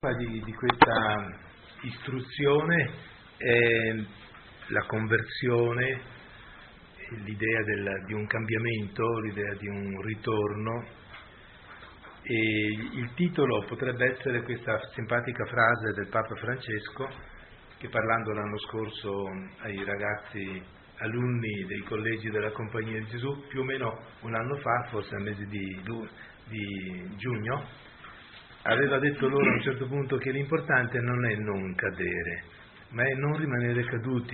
Di questa istruzione è la conversione, l'idea di un cambiamento, l'idea di un ritorno, e il titolo potrebbe essere questa simpatica frase del Papa Francesco che, parlando l'anno scorso ai ragazzi alunni dei collegi della Compagnia di Gesù, più o meno un anno fa, forse al mese di giugno, aveva detto loro a un certo punto che l'importante non è non cadere, ma è non rimanere caduti.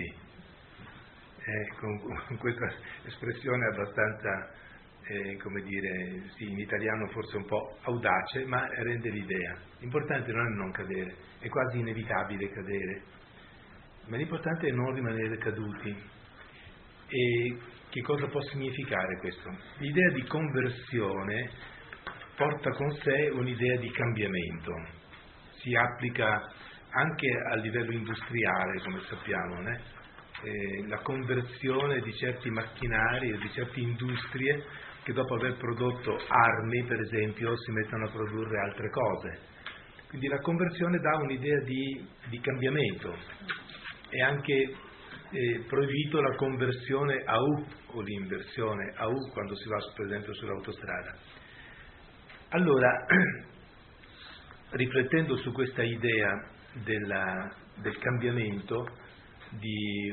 Con questa espressione abbastanza, sì, in italiano forse un po' audace, ma rende l'idea. L'importante non è non cadere, è quasi inevitabile cadere, ma l'importante è non rimanere caduti. E che cosa può significare questo? L'idea di conversione porta con sé un'idea di cambiamento, si applica anche a livello industriale, come sappiamo, la conversione di certi macchinari e di certe industrie che dopo aver prodotto armi, per esempio, si mettono a produrre altre cose. Quindi la conversione dà un'idea di cambiamento. È anche proibito la conversione a U o l'inversione a U quando si va, per esempio, sull'autostrada. Allora, riflettendo su questa idea del cambiamento, di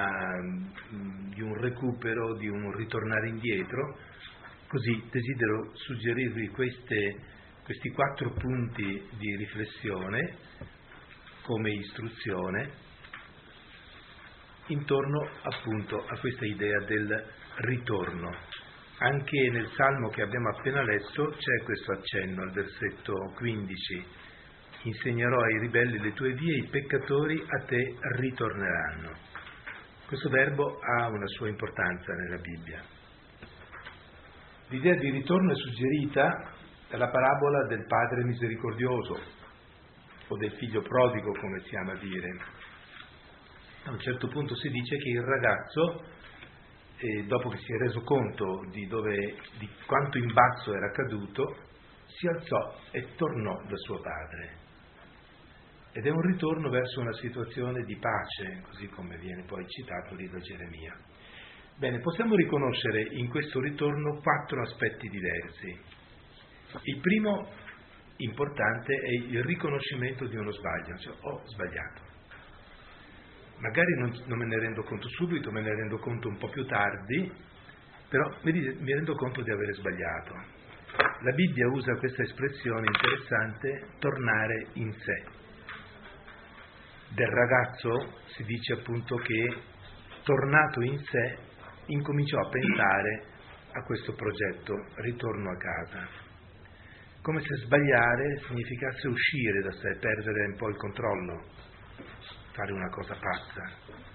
un recupero, di un ritornare indietro, così desidero suggerirvi questi 4 punti di riflessione come istruzione intorno appunto a questa idea del ritorno. Anche nel Salmo che abbiamo appena letto c'è questo accenno al versetto 15: insegnerò ai ribelli le tue vie, i peccatori a te ritorneranno. Questo verbo ha una sua importanza nella Bibbia. L'idea di ritorno è suggerita dalla parabola del padre misericordioso o del figlio prodigo, come si ama dire. A un certo punto si dice che il ragazzo, dopo che si è reso conto di quanto in basso era caduto, si alzò e tornò da suo padre. Ed è un ritorno verso una situazione di pace, così come viene poi citato lì da Geremia. Bene, possiamo riconoscere in questo ritorno 4 aspetti diversi. Il primo importante è il riconoscimento di uno sbaglio, cioè ho sbagliato. Magari non me ne rendo conto subito, me ne rendo conto un po' più tardi, però mi rendo conto di aver sbagliato. La Bibbia usa questa espressione interessante, tornare in sé. Del ragazzo si dice appunto che, tornato in sé, incominciò a pensare a questo progetto, ritorno a casa. Come se sbagliare significasse uscire da sé, perdere un po' il controllo, fare una cosa pazza.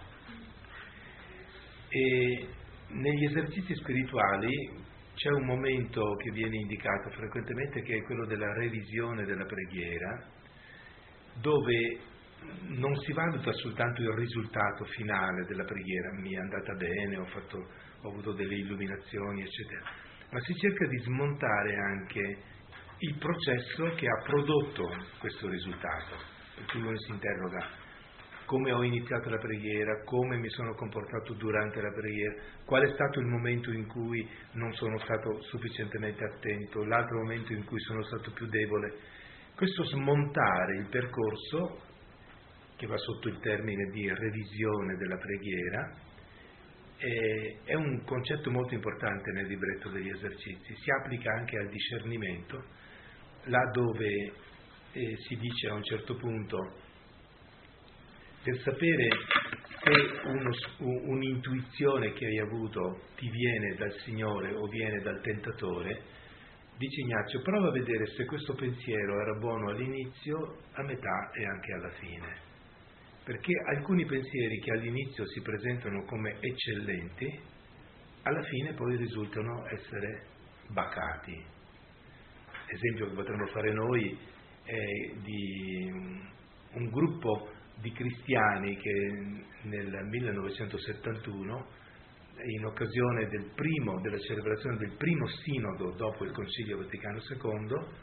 E negli esercizi spirituali c'è un momento che viene indicato frequentemente, che è quello della revisione della preghiera, dove non si valuta soltanto il risultato finale della preghiera, mi è andata bene, ho avuto delle illuminazioni, eccetera, ma si cerca di smontare anche il processo che ha prodotto questo risultato. Per cui uno si interroga: come ho iniziato la preghiera, come mi sono comportato durante la preghiera, qual è stato il momento in cui non sono stato sufficientemente attento, l'altro momento in cui sono stato più debole. Questo smontare il percorso, che va sotto il termine di revisione della preghiera, è un concetto molto importante nel libretto degli esercizi. Si applica anche al discernimento, là dove si dice a un certo punto: per sapere se un'intuizione che hai avuto ti viene dal Signore o viene dal tentatore, dice Ignazio, prova a vedere se questo pensiero era buono all'inizio, a metà e anche alla fine. Perché alcuni pensieri che all'inizio si presentano come eccellenti, alla fine poi risultano essere bacati. L'esempio che potremmo fare noi è di un gruppo di cristiani che nel 1971, in occasione della celebrazione del primo sinodo dopo il Concilio Vaticano II,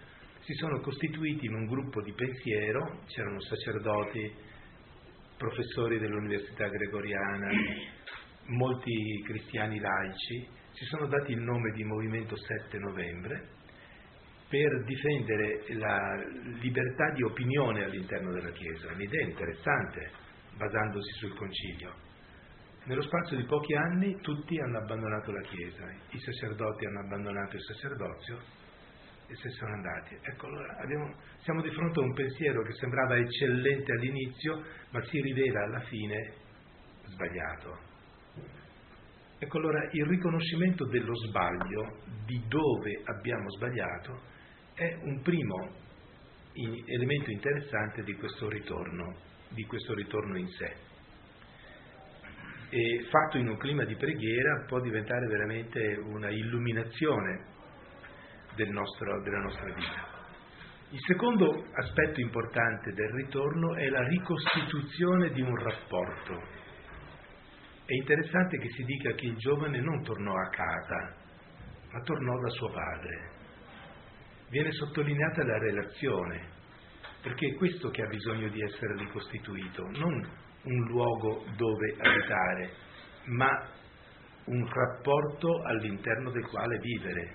si sono costituiti in un gruppo di pensiero, c'erano sacerdoti, professori dell'Università Gregoriana, molti cristiani laici, si sono dati il nome di Movimento 7 Novembre per difendere la libertà di opinione all'interno della Chiesa. Un'idea interessante, basandosi sul Concilio. Nello spazio di pochi anni tutti hanno abbandonato la Chiesa, i sacerdoti hanno abbandonato il sacerdozio e se sono andati. Ecco, allora siamo di fronte a un pensiero che sembrava eccellente all'inizio, ma si rivela alla fine sbagliato. Ecco, allora il riconoscimento dello sbaglio, di dove abbiamo sbagliato, è un primo elemento interessante di questo ritorno in sé. E fatto in un clima di preghiera può diventare veramente una illuminazione della nostra vita. Il secondo aspetto importante del ritorno è la ricostituzione di un rapporto. È interessante che si dica che il giovane non tornò a casa, ma tornò da suo padre. Viene sottolineata la relazione, perché è questo che ha bisogno di essere ricostituito, non un luogo dove abitare, ma un rapporto all'interno del quale vivere.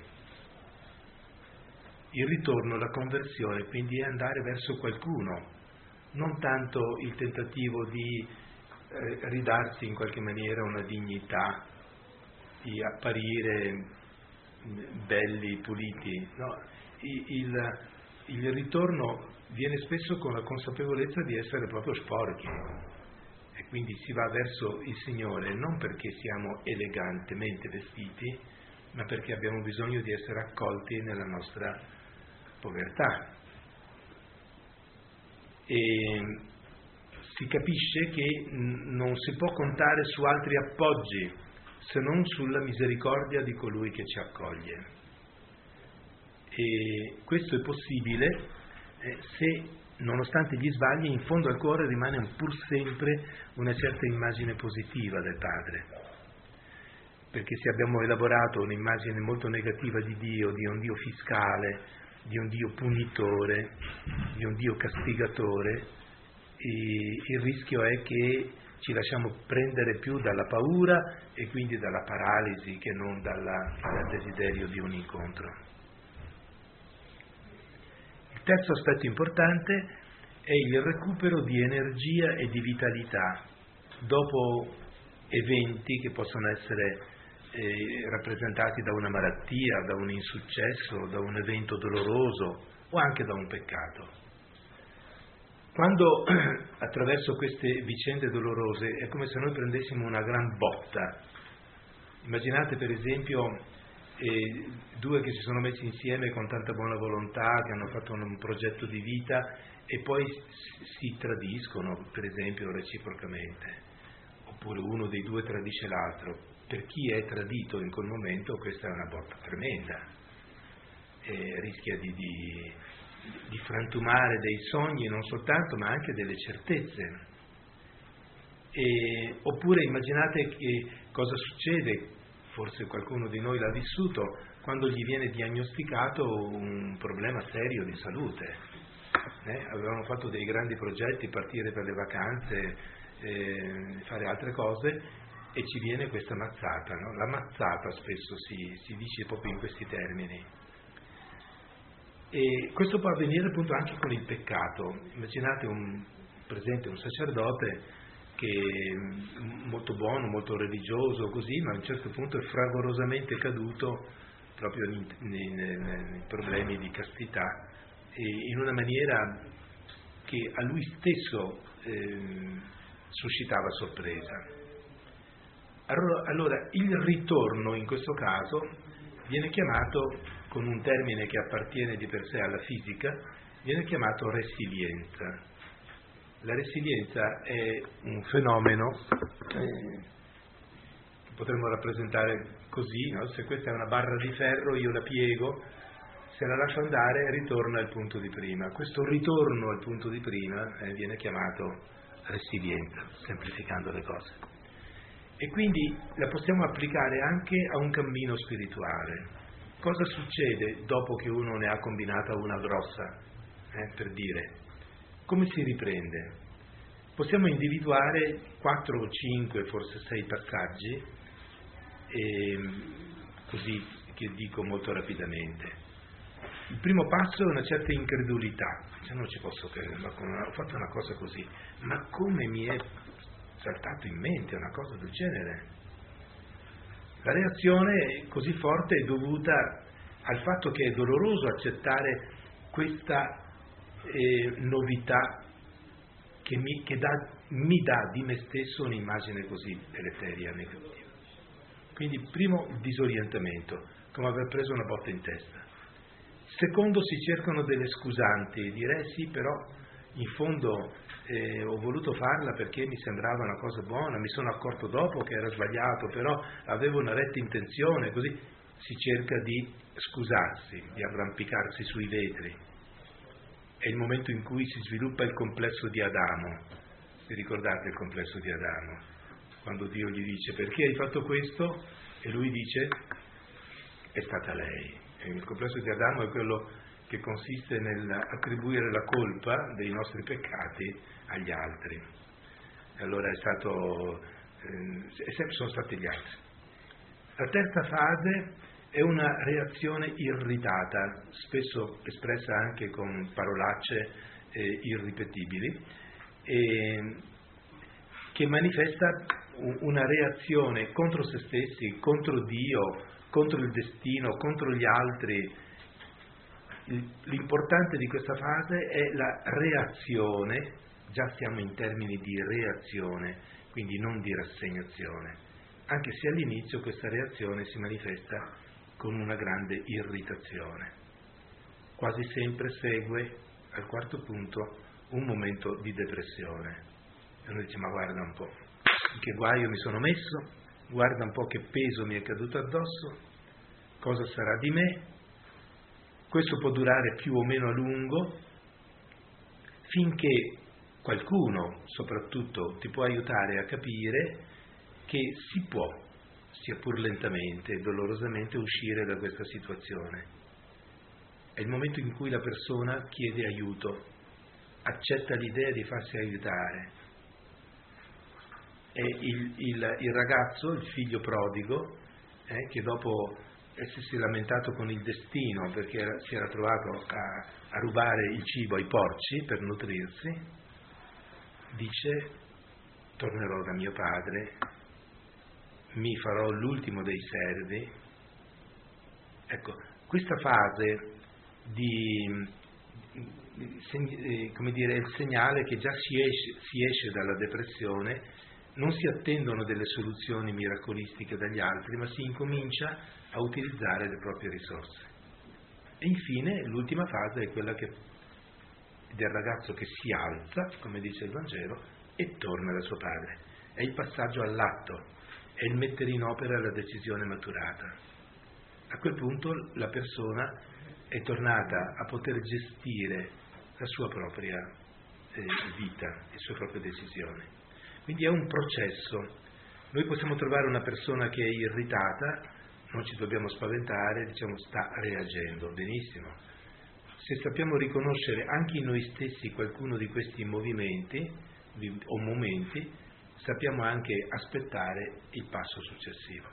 Il ritorno, la conversione, quindi è andare verso qualcuno, non tanto il tentativo di ridarsi in qualche maniera una dignità, di apparire belli, puliti. No, il ritorno viene spesso con la consapevolezza di essere proprio sporchi e quindi si va verso il Signore non perché siamo elegantemente vestiti, ma perché abbiamo bisogno di essere accolti nella nostra povertà. E si capisce che non si può contare su altri appoggi se non sulla misericordia di colui che ci accoglie. E questo è possibile se, nonostante gli sbagli, in fondo al cuore rimane pur sempre una certa immagine positiva del Padre. Perché se abbiamo elaborato un'immagine molto negativa di Dio, di un Dio fiscale, di un Dio punitore, di un Dio castigatore, il rischio è che ci lasciamo prendere più dalla paura e quindi dalla paralisi che non dal desiderio di un incontro. Il terzo aspetto importante è il recupero di energia e di vitalità dopo eventi che possono essere rappresentati da una malattia, da un insuccesso, da un evento doloroso o anche da un peccato. Quando attraverso queste vicende dolorose è come se noi prendessimo una gran botta. Immaginate per esempio due che si sono messi insieme con tanta buona volontà, che hanno fatto un progetto di vita e poi si tradiscono, per esempio, reciprocamente, oppure uno dei due tradisce l'altro. Per chi è tradito in quel momento questa è una botta tremenda, rischia di frantumare dei sogni non soltanto ma anche delle certezze. Oppure immaginate che cosa succede, forse qualcuno di noi l'ha vissuto, quando gli viene diagnosticato un problema serio di salute. Avevamo fatto dei grandi progetti, partire per le vacanze, fare altre cose, e ci viene questa mazzata, no? La mazzata spesso si dice proprio in questi termini. E questo può avvenire appunto anche con il peccato. Immaginate per esempio un sacerdote che è molto buono, molto religioso, così, ma a un certo punto è fragorosamente caduto proprio nei problemi di castità, e in una maniera che a lui stesso suscitava sorpresa. Allora il ritorno in questo caso viene chiamato, con un termine che appartiene di per sé alla fisica, viene chiamato resilienza. La resilienza è un fenomeno che potremmo rappresentare così, no? Se questa è una barra di ferro, io la piego, se la lascio andare ritorna al punto di prima. Questo ritorno al punto di prima viene chiamato resilienza, semplificando le cose. E quindi la possiamo applicare anche a un cammino spirituale. Cosa succede dopo che uno ne ha combinata una grossa, per dire? Come si riprende? Possiamo individuare 4 o 5, forse 6 passaggi, così che dico molto rapidamente. Il primo passo è una certa incredulità, cioè non ci posso credere, ma ho fatto una cosa così, ma come mi è saltato in mente una cosa del genere? La reazione così forte è dovuta al fatto che è doloroso accettare questa novità che mi dà di me stesso un'immagine così deleteria, negativa. Quindi primo, il disorientamento, come aver preso una botta in testa. Secondo, si cercano delle scusanti, direi sì, però in fondo ho voluto farla perché mi sembrava una cosa buona, mi sono accorto dopo che era sbagliato, però avevo una retta intenzione, così si cerca di scusarsi, di arrampicarsi sui vetri. È il momento in cui si sviluppa il complesso di Adamo. Vi ricordate il complesso di Adamo? Quando Dio gli dice perché hai fatto questo? E lui dice è stata lei. E il complesso di Adamo è quello che consiste nell'attribuire la colpa dei nostri peccati agli altri. E allora sono stati gli altri. La terza fase è una reazione irritata, spesso espressa anche con parolacce irripetibili, che manifesta una reazione contro se stessi, contro Dio, contro il destino, contro gli altri. L'importante di questa fase è la reazione, già siamo in termini di reazione, quindi non di rassegnazione, anche se all'inizio questa reazione si manifesta con una grande irritazione. Quasi sempre segue, al quarto punto, un momento di depressione. E noi diciamo, ma guarda un po', in che guaio mi sono messo, guarda un po' che peso mi è caduto addosso, cosa sarà di me. Questo può durare più o meno a lungo, finché qualcuno, soprattutto, ti può aiutare a capire che si può, sia pur lentamente e dolorosamente, uscire da questa situazione. È il momento in cui la persona chiede aiuto, accetta l'idea di farsi aiutare. È il ragazzo, il figlio prodigo, che dopo essersi lamentato con il destino perché si era trovato a rubare il cibo ai porci per nutrirsi, dice: tornerò da mio padre, mi farò l'ultimo dei servi. Ecco, questa fase come dire, è il segnale che già si esce dalla depressione, non si attendono delle soluzioni miracolistiche dagli altri, ma si incomincia a utilizzare le proprie risorse. E infine l'ultima fase è quella del ragazzo che si alza, come dice il Vangelo, e torna da suo padre. È il passaggio all'atto, è il mettere in opera la decisione maturata. A quel punto la persona è tornata a poter gestire la sua propria vita, le sue proprie decisioni. Quindi è un processo. Noi possiamo trovare una persona che è irritata, non ci dobbiamo spaventare, diciamo sta reagendo, benissimo. Se sappiamo riconoscere anche in noi stessi qualcuno di questi movimenti o momenti, sappiamo anche aspettare il passo successivo.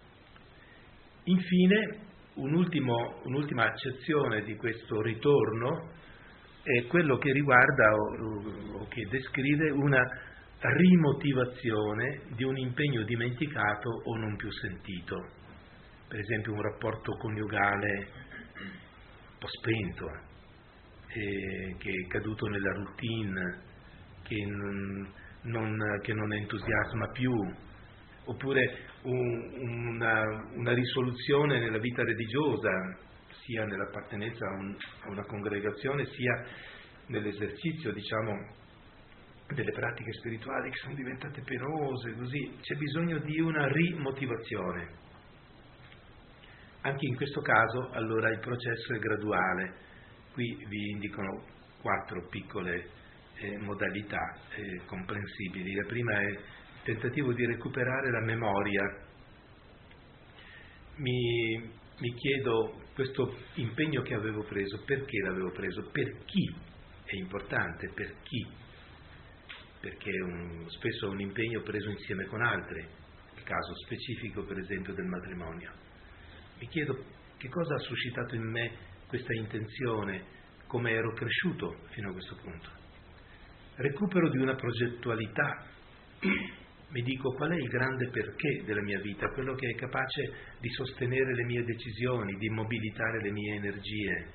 Infine, un'ultima accezione di questo ritorno è quello che riguarda o che descrive una rimotivazione di un impegno dimenticato o non più sentito. Per esempio un rapporto coniugale un po' spento, che è caduto nella routine, che non entusiasma più, oppure una risoluzione nella vita religiosa, sia nell'appartenenza a una congregazione, sia nell'esercizio, diciamo, delle pratiche spirituali che sono diventate penose, così c'è bisogno di una rimotivazione. Anche in questo caso, allora, il processo è graduale. Qui vi indicano 4 piccole modalità comprensibili. La prima è il tentativo di recuperare la memoria. Mi chiedo questo impegno che avevo preso, perché l'avevo preso, per chi è importante, per chi, perché spesso è un impegno preso insieme con altri, il caso specifico per esempio del matrimonio. Mi chiedo che cosa ha suscitato in me questa intenzione, come ero cresciuto fino a questo punto. Recupero di una progettualità, mi dico qual è il grande perché della mia vita, quello che è capace di sostenere le mie decisioni, di mobilitare le mie energie.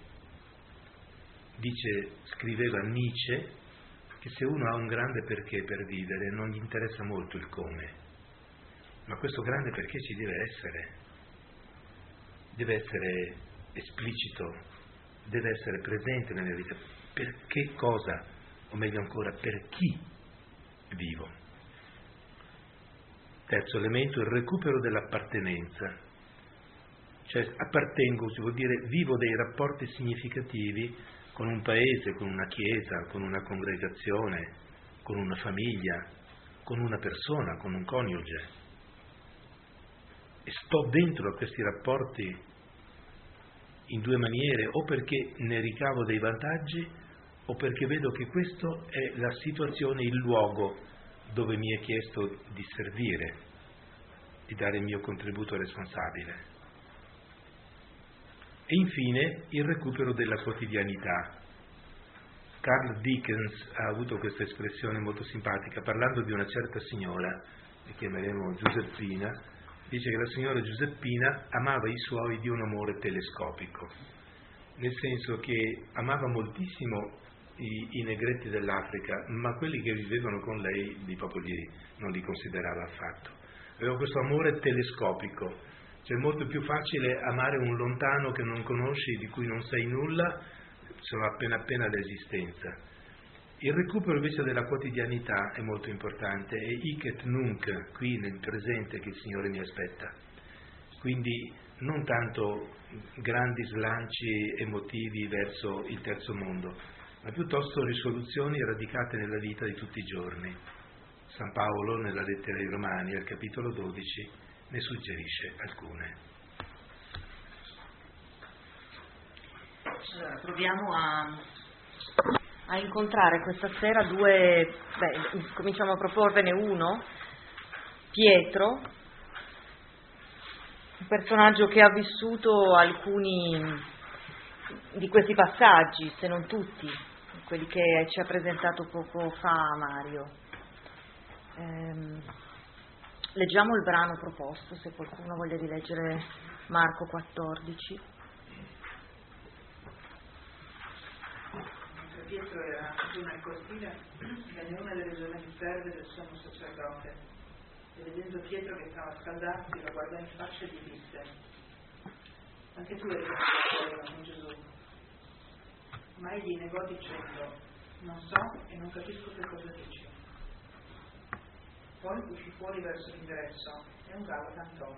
Scriveva Nietzsche che se uno ha un grande perché per vivere non gli interessa molto il come, ma questo grande perché ci deve essere esplicito, deve essere presente nella vita. Per che cosa, o meglio ancora, per chi vivo? Terzo elemento, il recupero dell'appartenenza. Cioè appartengo, si vuol dire vivo dei rapporti significativi con un paese, con una chiesa, con una congregazione, con una famiglia, con una persona, con un coniuge. E sto dentro a questi rapporti in due maniere, o perché ne ricavo dei vantaggi, o perché vedo che questo è la situazione, il luogo dove mi è chiesto di servire, di dare il mio contributo responsabile. E infine il recupero della quotidianità. Carl Dickens ha avuto questa espressione molto simpatica, parlando di una certa signora, la chiameremo Giuseppina, dice che la signora Giuseppina amava i suoi di un amore telescopico, nel senso che amava moltissimo i negretti dell'Africa, ma quelli che vivevano con lei non li considerava affatto. Aveva questo amore telescopico, cioè è molto più facile amare un lontano che non conosci, di cui non sai nulla, sono appena l'esistenza. Il recupero invece della quotidianità è molto importante, è hic et nunc, qui nel presente, che il Signore mi aspetta. Quindi non tanto grandi slanci emotivi verso il terzo mondo, ma piuttosto risoluzioni radicate nella vita di tutti i giorni. San Paolo, nella lettera ai Romani, al capitolo 12, ne suggerisce alcune. Allora, proviamo a incontrare questa sera cominciamo a proporvene uno, Pietro, un personaggio che ha vissuto alcuni di questi passaggi, se non tutti, quelli che ci ha presentato poco fa Mario. Leggiamo il brano proposto, se qualcuno voglia di leggere Marco 14. Pietro era giù nel cortile, venne una delle giovani serve del sommo sacerdote, e vedendo Pietro che stava a scaldarsi, lo guardò in faccia e gli disse: anche tu eri con Gesù. Ma egli negò dicendo: non so e non capisco che cosa dici. Poi uscì fuori verso l'ingresso e un gallo cantò.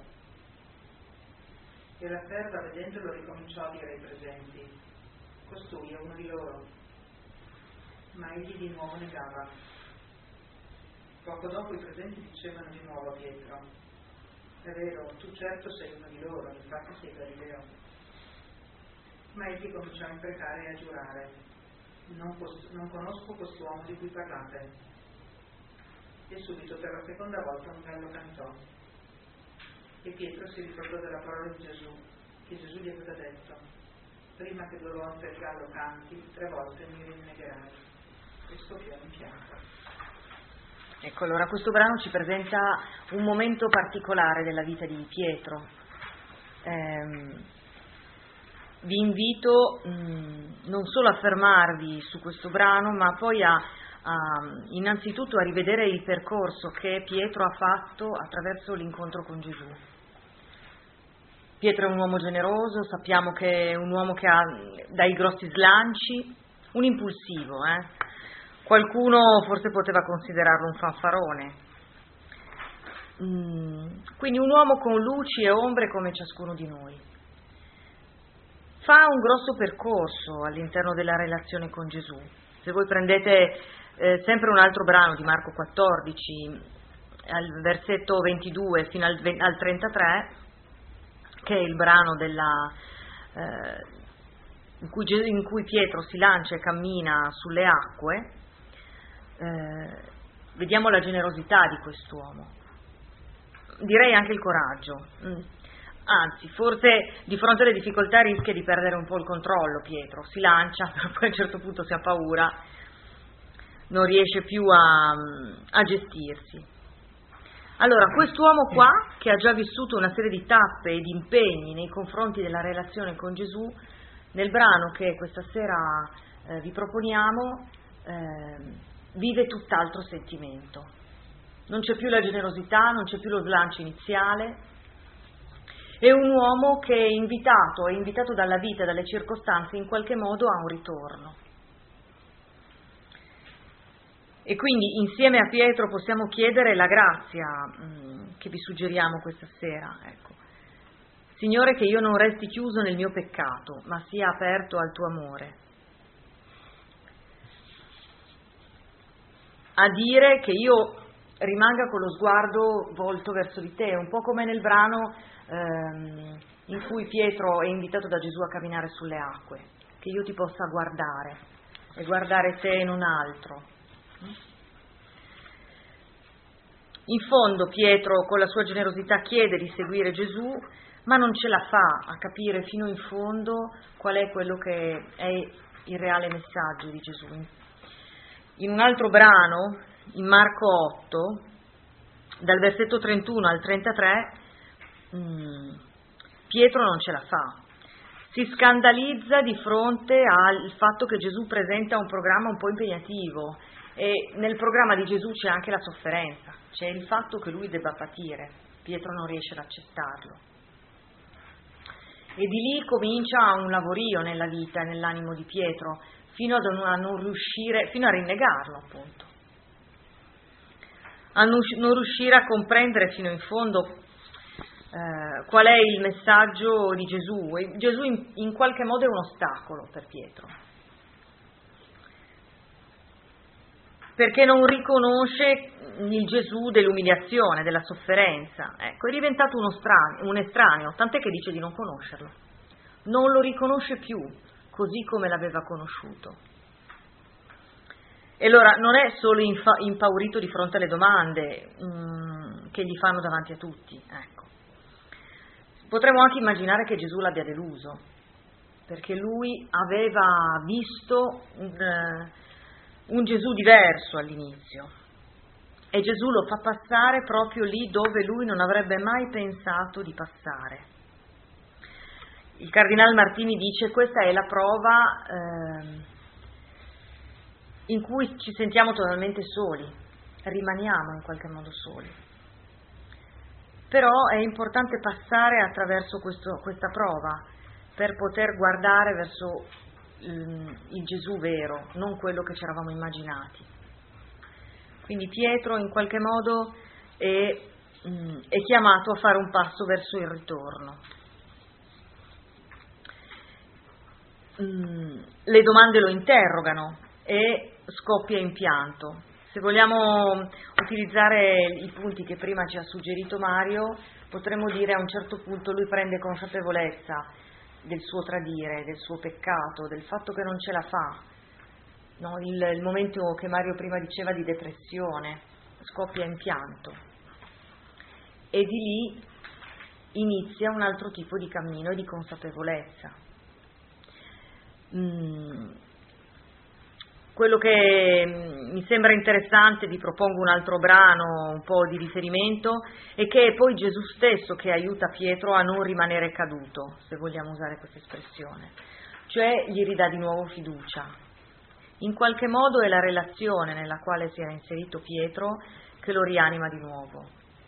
E la serva, vedendolo, ricominciò a dire ai presenti: costui è uno di loro. Ma egli di nuovo negava. Poco dopo i presenti dicevano di nuovo a Pietro: è vero, tu certo sei uno di loro, infatti sei Galileo. Ma egli cominciò a imprecare e a giurare: non conosco quest'uomo di cui parlate. E subito per la seconda volta un gallo cantò. E Pietro si ricordò della parola di Gesù, che Gesù gli aveva detto: prima che 2 volte il gallo canti, 3 volte mi rinnegherai. E scoppiò in pianto. Ecco, allora questo brano ci presenta un momento particolare della vita di Pietro. Vi invito non solo a fermarvi su questo brano, ma poi innanzitutto a rivedere il percorso che Pietro ha fatto attraverso l'incontro con Gesù. Pietro è un uomo generoso, sappiamo che è un uomo che ha dai grossi slanci, un impulsivo, Qualcuno forse poteva considerarlo un fanfarone. Quindi un uomo con luci e ombre come ciascuno di noi. Fa un grosso percorso all'interno della relazione con Gesù. Se voi prendete sempre un altro brano di Marco 14, al versetto 22 fino al 33, che è il brano in cui Pietro si lancia e cammina sulle acque, vediamo la generosità di quest'uomo, direi anche il coraggio. Anzi, forse di fronte alle difficoltà rischia di perdere un po' il controllo Pietro, si lancia, però poi a un certo punto si ha paura, non riesce più a gestirsi. Allora, quest'uomo qua, che ha già vissuto una serie di tappe e di impegni nei confronti della relazione con Gesù, nel brano che questa sera vi proponiamo, vive tutt'altro sentimento. Non c'è più la generosità, non c'è più lo slancio iniziale. È un uomo che è invitato dalla vita, dalle circostanze, in qualche modo a un ritorno. E quindi insieme a Pietro possiamo chiedere la grazia che vi suggeriamo questa sera. Ecco. Signore, che io non resti chiuso nel mio peccato, ma sia aperto al tuo amore. A dire che io rimanga con lo sguardo volto verso di te, un po' come nel brano in cui Pietro è invitato da Gesù a camminare sulle acque, che io ti possa guardare e guardare te e non altro. In fondo Pietro con la sua generosità chiede di seguire Gesù, ma non ce la fa a capire fino in fondo qual è quello che è il reale messaggio di Gesù. In un altro brano, in Marco 8, dal versetto 31 al 33, Pietro non ce la fa. Si scandalizza di fronte al fatto che Gesù presenta un programma un po' impegnativo, e nel programma di Gesù c'è anche la sofferenza, c'è il fatto che lui debba patire. Pietro non riesce ad accettarlo. E di lì comincia un lavorio nella vita, nell'animo di Pietro, fino a non riuscire, fino a rinnegarlo, appunto. A non riuscire a comprendere fino in fondo qual è il messaggio di Gesù. E Gesù in qualche modo è un ostacolo per Pietro, perché non riconosce il Gesù dell'umiliazione, della sofferenza. Ecco, è diventato un estraneo, tant'è che dice di non conoscerlo. Non lo riconosce più così come l'aveva conosciuto. E allora non è solo impaurito di fronte alle domande che gli fanno davanti a tutti, ecco. Potremmo anche immaginare che Gesù l'abbia deluso, perché lui aveva visto un Gesù diverso all'inizio, e Gesù lo fa passare proprio lì dove lui non avrebbe mai pensato di passare. Il Cardinal Martini dice: questa è la prova in cui ci sentiamo totalmente soli, rimaniamo in qualche modo soli. Però è importante passare attraverso questa prova per poter guardare verso il Gesù vero, non quello che ci eravamo immaginati. Quindi Pietro in qualche modo è chiamato a fare un passo verso il ritorno. Le domande lo interrogano e scoppia in pianto. Se vogliamo utilizzare i punti che prima ci ha suggerito Mario, potremmo dire a un certo punto lui prende consapevolezza del suo tradire, del suo peccato, del fatto che non ce la fa, no? Il momento che Mario prima diceva di depressione, scoppia in pianto, e di lì inizia un altro tipo di cammino e di consapevolezza. Quello che mi sembra interessante, vi propongo un altro brano, un po' di riferimento, è che è poi Gesù stesso che aiuta Pietro a non rimanere caduto, se vogliamo usare questa espressione, cioè gli ridà di nuovo fiducia. In qualche modo è la relazione nella quale si era inserito Pietro che lo rianima di nuovo.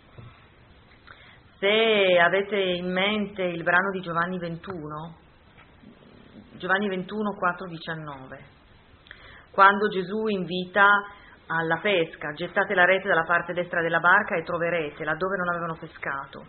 Se avete in mente il brano di Giovanni 21, 4:19, quando Gesù invita alla pesca: gettate la rete dalla parte destra della barca e troverete, laddove non avevano pescato.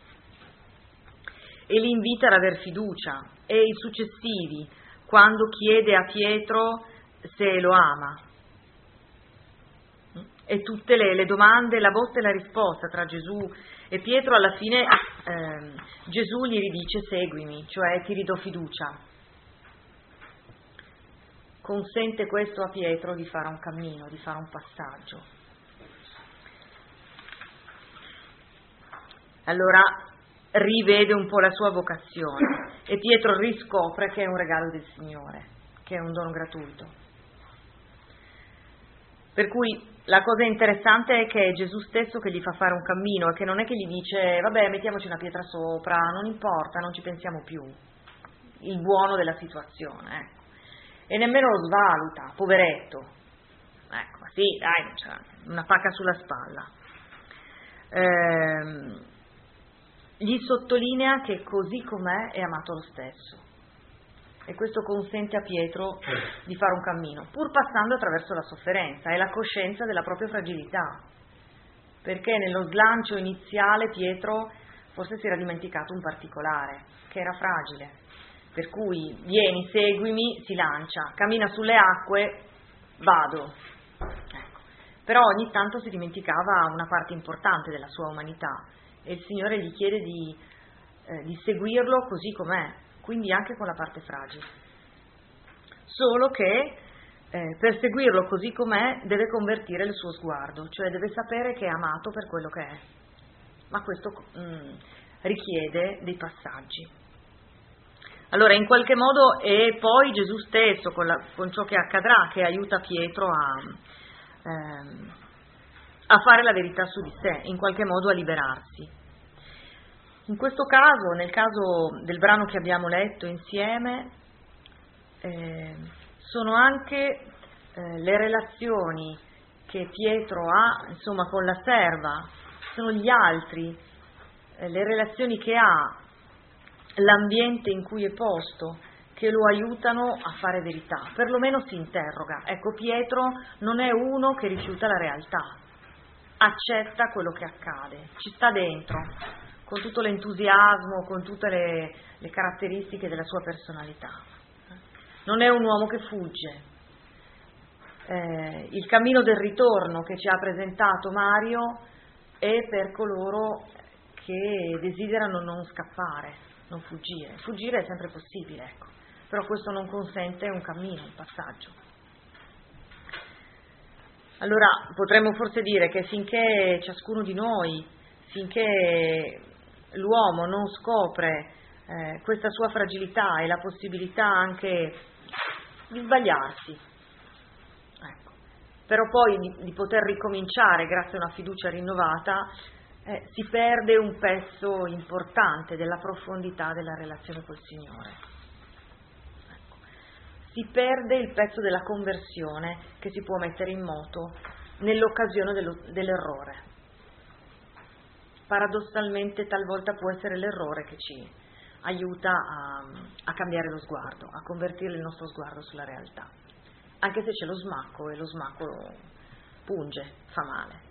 E li invita ad aver fiducia. E i successivi, quando chiede a Pietro se lo ama. e tutte le domande, la botta e la risposta tra Gesù e Pietro. Alla fine Gesù gli ridice seguimi, cioè ti ridò fiducia. Consente questo a Pietro di fare un cammino, di fare un passaggio. Allora rivede un po' la sua vocazione e Pietro riscopre che è un regalo del Signore, che è un dono gratuito. Per cui la cosa interessante è che è Gesù stesso che gli fa fare un cammino e che non è che gli dice vabbè mettiamoci una pietra sopra, non importa, non ci pensiamo più, il buono della situazione, ecco. E nemmeno lo svaluta, poveretto, ecco, ma sì, dai, cioè, una pacca sulla spalla. Gli sottolinea che così com'è è amato lo stesso, e questo consente a Pietro di fare un cammino, pur passando attraverso la sofferenza e la coscienza della propria fragilità, perché nello slancio iniziale Pietro forse si era dimenticato un particolare, che era fragile, per cui vieni, seguimi, si lancia, cammina sulle acque, vado. Ecco. Però ogni tanto si dimenticava una parte importante della sua umanità e il Signore gli chiede di seguirlo così com'è, quindi anche con la parte fragile. Solo che per seguirlo così com'è deve convertire il suo sguardo, cioè deve sapere che è amato per quello che è, ma questo richiede dei passaggi. Allora in qualche modo è poi Gesù stesso con ciò che accadrà che aiuta Pietro a fare la verità su di sé, in qualche modo a liberarsi. In questo caso, nel caso del brano che abbiamo letto insieme, sono anche le relazioni che Pietro ha, insomma, con la serva, sono gli altri, le relazioni che ha, l'ambiente in cui è posto, che lo aiutano a fare verità, perlomeno si interroga. Ecco, Pietro non è uno che rifiuta la realtà, accetta quello che accade, ci sta dentro, con tutto l'entusiasmo, con tutte le caratteristiche della sua personalità. Non è un uomo che fugge. Il cammino del ritorno che ci ha presentato Mario è per coloro che desiderano non scappare, non fuggire. Fuggire è sempre possibile, ecco, però questo non consente un cammino, un passaggio. Allora potremmo forse dire che finché ciascuno di noi, finché l'uomo non scopre questa sua fragilità e la possibilità anche di sbagliarsi, ecco, però poi di poter ricominciare grazie a una fiducia rinnovata, si perde un pezzo importante della profondità della relazione col Signore. Ecco. Si perde il pezzo della conversione che si può mettere in moto nell'occasione dell'errore. Paradossalmente talvolta può essere l'errore che ci aiuta a cambiare lo sguardo, a convertire il nostro sguardo sulla realtà, anche se c'è lo smacco e lo smacco punge, fa male.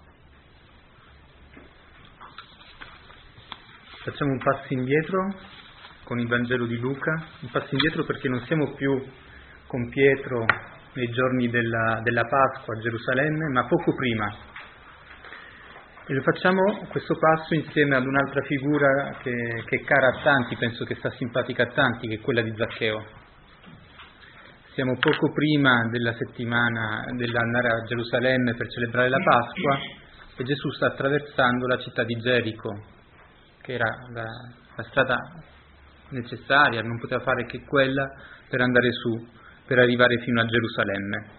Facciamo un passo indietro con il Vangelo di Luca, un passo indietro perché non siamo più con Pietro nei giorni della Pasqua a Gerusalemme, ma poco prima. E lo facciamo questo passo insieme ad un'altra figura che è cara a tanti, penso che sta simpatica a tanti, che è quella di Zaccheo. Siamo poco prima della settimana dell'andare a Gerusalemme per celebrare la Pasqua e Gesù sta attraversando la città di Gerico, che era la strada necessaria, non poteva fare che quella per andare su, per arrivare fino a Gerusalemme.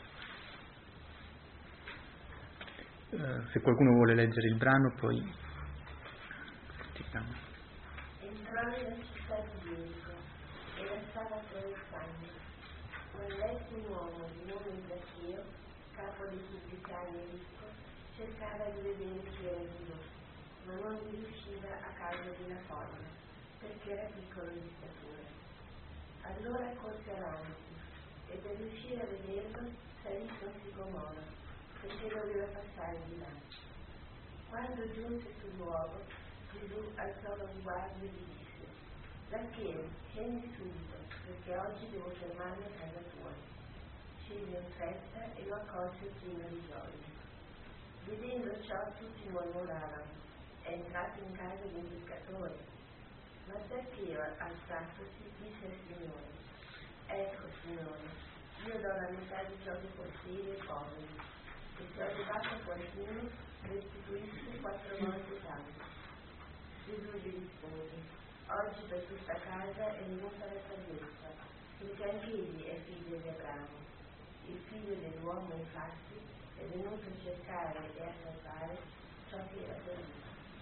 Se qualcuno vuole leggere il brano, poi sentiamo. Entrò nella città di Gerico e la stava attraversando. Un letto un uomo di nome Zaccheo, capo dei pubblicani e ricco, cercava di vedere chi era Gesù, ma non gli riusciva a causa di una folla, perché era piccolo di statura. Allora corse avanti e per riuscire a vederlo salì su un sicomoro, perché doveva passare di là. Quando giunse sul luogo, Gesù alzò lo sguardo e gli disse: Zaccheo, scendi subito, perché oggi devo fermarmi a casa tua. Scese in fretta e lo accolse pieno di gioia. Vedendo ciò tutti mormoravano. È entrato in casa di un peccatore. Ma Zaccheo, alzatosi, disse al Signore: ecco, Signore, io do la metà di ciò che possiede ai poveri, e se ho rubato a qualcuno, restituisco 4 volte tanto. Gesù gli rispose: oggi per questa casa è venuta la salvezza, perché anche egli è figlio di Abramo. Il figlio dell'uomo, infatti, è venuto a cercare e a salvare ciò che era perduto.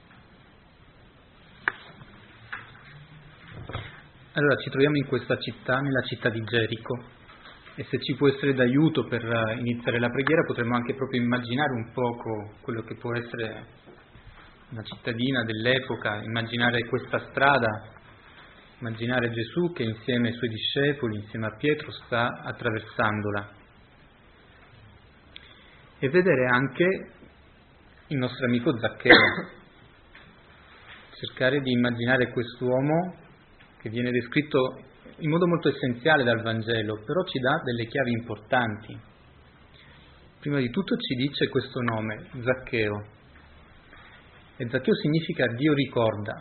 Allora ci troviamo in questa città, nella città di Gerico, e se ci può essere d'aiuto per iniziare la preghiera potremmo anche proprio immaginare un poco quello che può essere una cittadina dell'epoca, immaginare questa strada, immaginare Gesù che insieme ai suoi discepoli, insieme a Pietro, sta attraversandola, e vedere anche il nostro amico Zaccheo, cercare di immaginare quest'uomo che viene descritto in modo molto essenziale dal Vangelo, però ci dà delle chiavi importanti. Prima di tutto ci dice questo nome, Zaccheo, e Zaccheo significa Dio ricorda,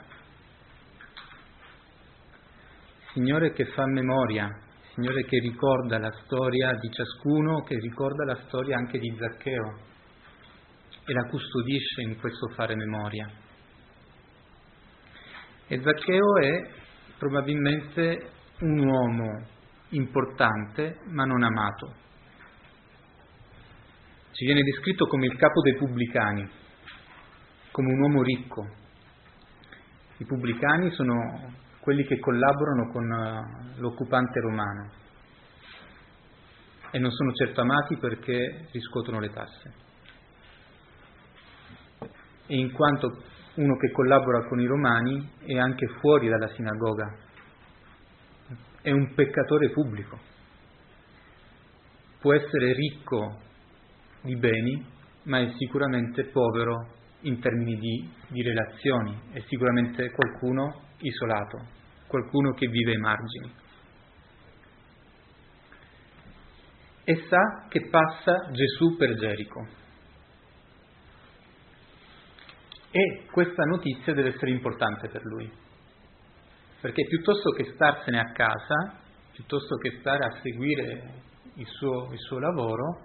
Signore che fa memoria, Signore che ricorda la storia di ciascuno, che ricorda la storia anche di Zaccheo e la custodisce in questo fare memoria. E Zaccheo è probabilmente un uomo importante ma non amato. Ci viene descritto come il capo dei pubblicani, come un uomo ricco. I pubblicani sono quelli che collaborano con l'occupante romano e non sono certo amati perché riscuotono le tasse. E in quanto uno che collabora con i romani è anche fuori dalla sinagoga, è un peccatore pubblico. Può essere ricco di beni, ma è sicuramente povero in termini di relazioni, è sicuramente qualcuno isolato, qualcuno che vive ai margini. E sa che passa Gesù per Gerico. E questa notizia deve essere importante per lui, perché piuttosto che starsene a casa, piuttosto che stare a seguire il suo lavoro,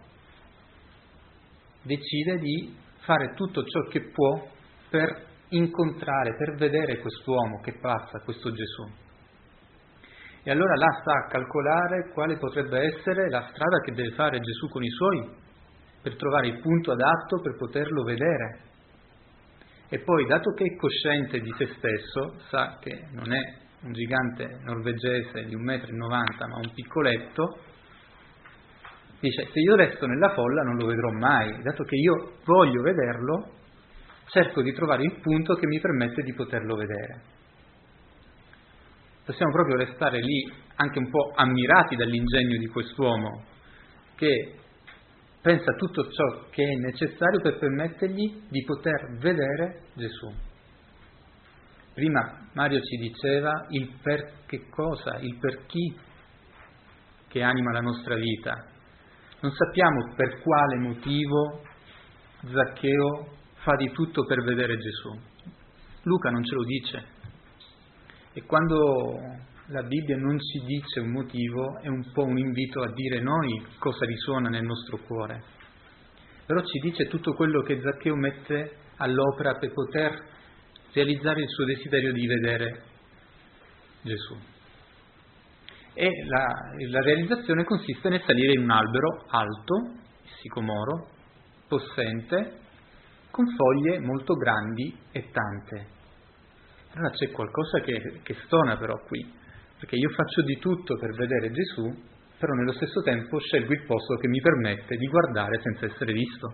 decide di fare tutto ciò che può per incontrare, per vedere quest'uomo che passa, questo Gesù. E allora là sta a calcolare quale potrebbe essere la strada che deve fare Gesù con i suoi, per trovare il punto adatto per poterlo vedere. E poi, dato che è cosciente di se stesso, sa che non è un gigante norvegese di 1,90 m, ma un piccoletto, dice: se io resto nella folla non lo vedrò mai, dato che io voglio vederlo, cerco di trovare il punto che mi permette di poterlo vedere. Possiamo proprio restare lì anche un po' ammirati dall'ingegno di quest'uomo, che pensa tutto ciò che è necessario per permettergli di poter vedere Gesù. Prima Mario ci diceva il per che cosa, il per chi che anima la nostra vita. Non sappiamo per quale motivo Zaccheo fa di tutto per vedere Gesù. Luca non ce lo dice. E quando la Bibbia non ci dice un motivo, è un po' un invito a dire noi cosa risuona nel nostro cuore. Però ci dice tutto quello che Zaccheo mette all'opera per poter realizzare il suo desiderio di vedere Gesù. E la realizzazione consiste nel salire in un albero alto, il sicomoro, possente, con foglie molto grandi e tante. Allora c'è qualcosa che stona però qui, perché io faccio di tutto per vedere Gesù, però nello stesso tempo scelgo il posto che mi permette di guardare senza essere visto.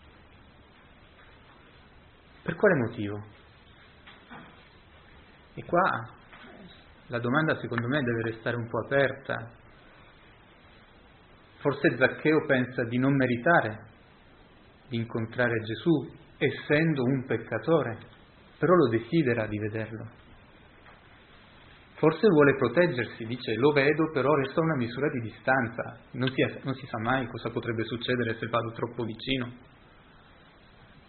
Per quale motivo? E qua la domanda secondo me deve restare un po' aperta. Forse Zaccheo pensa di non meritare di incontrare Gesù, essendo un peccatore, però lo desidera di vederlo. Forse vuole proteggersi, dice lo vedo, però resta una misura di distanza, non si sa mai cosa potrebbe succedere se vado troppo vicino.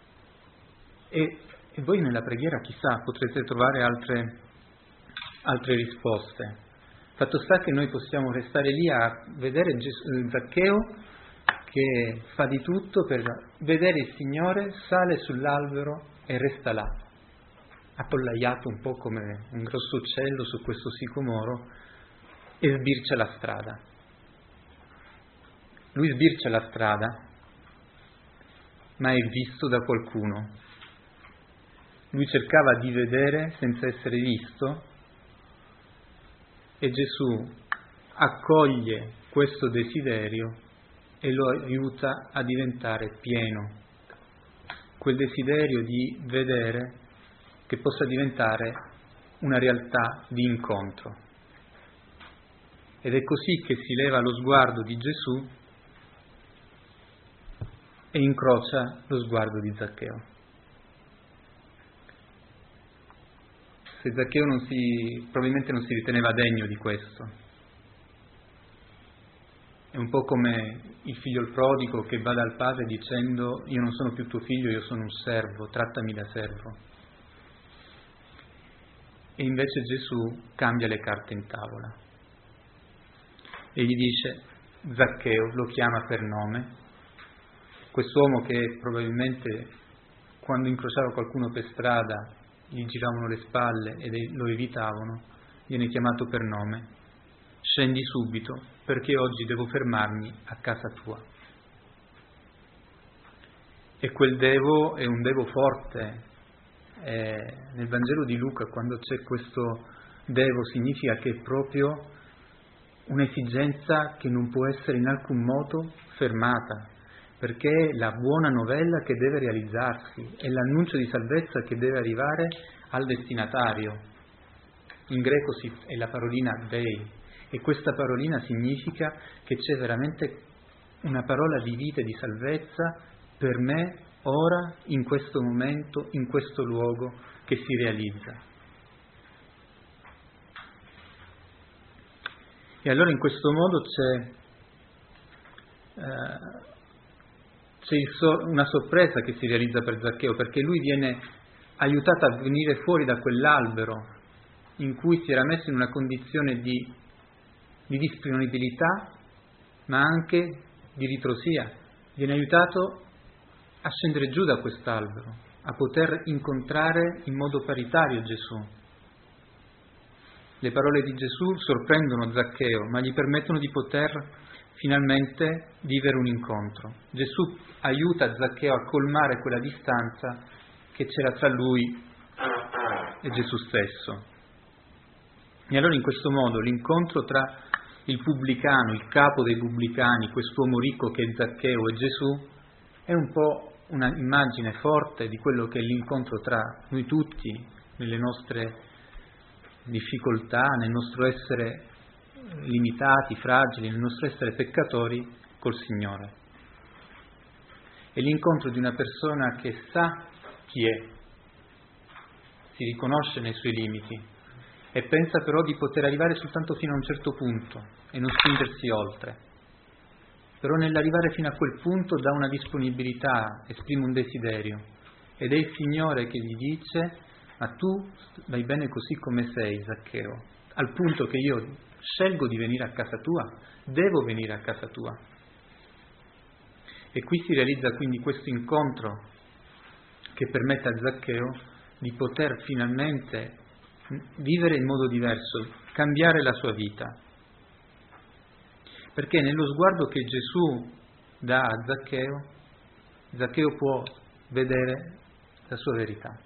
E voi nella preghiera, chissà, potrete trovare altre risposte. Fatto sta che noi possiamo restare lì a vedere Zaccheo che fa di tutto per vedere il Signore, sale sull'albero e resta là, appollaiato un po' come un grosso uccello su questo sicomoro, e sbircia la strada. Lui sbircia la strada, ma è visto da qualcuno. Lui cercava di vedere senza essere visto, e Gesù accoglie questo desiderio e lo aiuta a diventare pieno. Quel desiderio di vedere che possa diventare una realtà di incontro. Ed è così che si leva lo sguardo di Gesù e incrocia lo sguardo di Zaccheo. Se Zaccheo probabilmente non si riteneva degno di questo. È un po' come il figlio il prodigo che va dal padre dicendo: io non sono più tuo figlio, io sono un servo, trattami da servo. E invece Gesù cambia le carte in tavola e gli dice: Zaccheo, lo chiama per nome. Quest'uomo che probabilmente quando incrociava qualcuno per strada gli giravano le spalle e lo evitavano, viene chiamato per nome: scendi subito perché oggi devo fermarmi a casa tua. E quel devo è un devo forte. Nel Vangelo di Luca, quando c'è questo devo, significa che è proprio un'esigenza che non può essere in alcun modo fermata, perché è la buona novella che deve realizzarsi, è l'annuncio di salvezza che deve arrivare al destinatario. In greco è la parolina dei, e questa parolina significa che c'è veramente una parola di vita e di salvezza per me, ora, in questo momento, in questo luogo, che si realizza. E allora in questo modo c'è una sorpresa che si realizza per Zaccheo, perché lui viene aiutato a venire fuori da quell'albero in cui si era messo in una condizione di disponibilità, ma anche di ritrosia. Viene aiutato a scendere giù da quest'albero, a poter incontrare in modo paritario Gesù. Le parole di Gesù sorprendono Zaccheo, ma gli permettono di poter finalmente vivere un incontro. Gesù aiuta Zaccheo a colmare quella distanza che c'era tra lui e Gesù stesso. E allora in questo modo l'incontro tra il pubblicano, il capo dei pubblicani, quest'uomo ricco che è Zaccheo, e Gesù, è un po' una immagine forte di quello che è l'incontro tra noi tutti, nelle nostre difficoltà, nel nostro essere limitati, fragili, nel nostro essere peccatori col Signore. È l'incontro di una persona che sa chi è, si riconosce nei suoi limiti e pensa però di poter arrivare soltanto fino a un certo punto e non spingersi oltre. Però nell'arrivare fino a quel punto dà una disponibilità, esprime un desiderio, ed è il Signore che gli dice: ma tu vai bene così come sei, Zaccheo, al punto che io scelgo di venire a casa tua, devo venire a casa tua. E qui si realizza quindi questo incontro che permette a Zaccheo di poter finalmente vivere in modo diverso, cambiare la sua vita. Perché nello sguardo che Gesù dà a Zaccheo, Zaccheo può vedere la sua verità.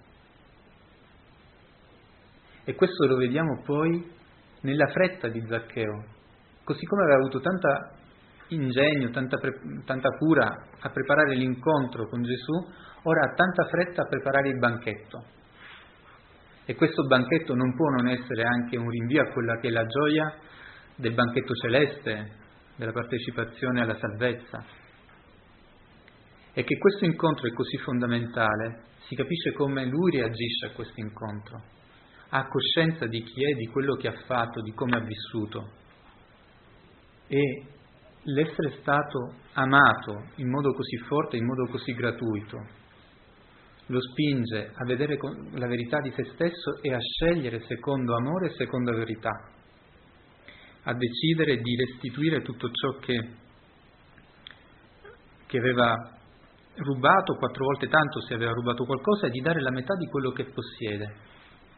E questo lo vediamo poi nella fretta di Zaccheo. Così come aveva avuto tanta ingegno, tanta cura a preparare l'incontro con Gesù, ora ha tanta fretta a preparare il banchetto. E questo banchetto non può non essere anche un rinvio a quella che è la gioia del banchetto celeste, della partecipazione alla salvezza. E che questo incontro è così fondamentale, si capisce come lui reagisce a questo incontro. Ha coscienza di chi è, di quello che ha fatto, di come ha vissuto. E l'essere stato amato in modo così forte, in modo così gratuito, lo spinge a vedere la verità di se stesso e a scegliere secondo amore e secondo verità, a decidere di restituire tutto ciò che aveva rubato, 4 volte tanto se aveva rubato qualcosa, e di dare la metà di quello che possiede.